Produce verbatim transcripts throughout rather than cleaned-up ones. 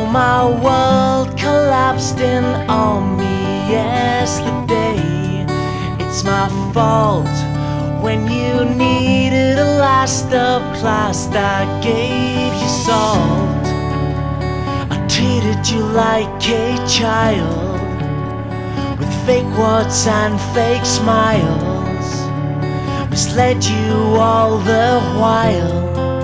my world collapsed in on me yesterday. It's my fault. When you needed a last of class, I gave you salt. I treated you like a child, with fake words and fake smiles, misled you all the while.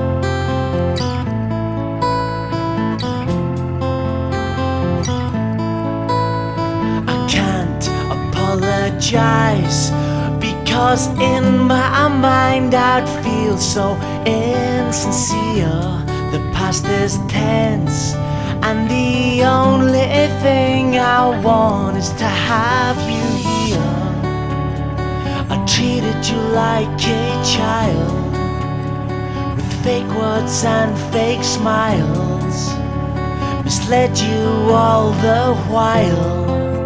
I can't apologize, because in my mind I'd feel so insincere. The past is tense, and the only thing I want is to have you here. I treated you like a child, with fake words and fake smiles, misled you all the while.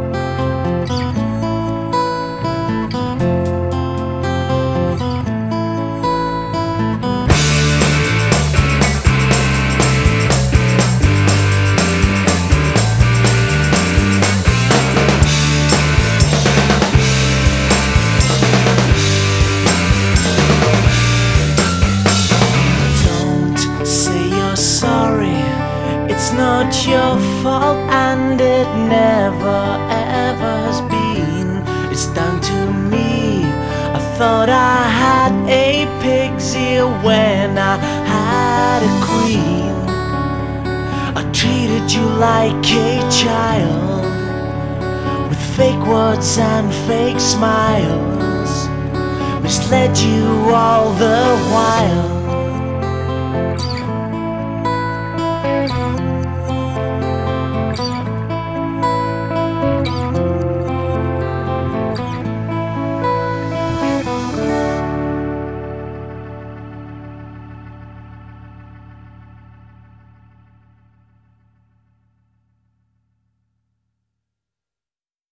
It's not your fault, and it never ever has been. It's down to me. I thought I had a pig's ear when I had a queen. I treated you like a child, with fake words and fake smiles, misled you all the while.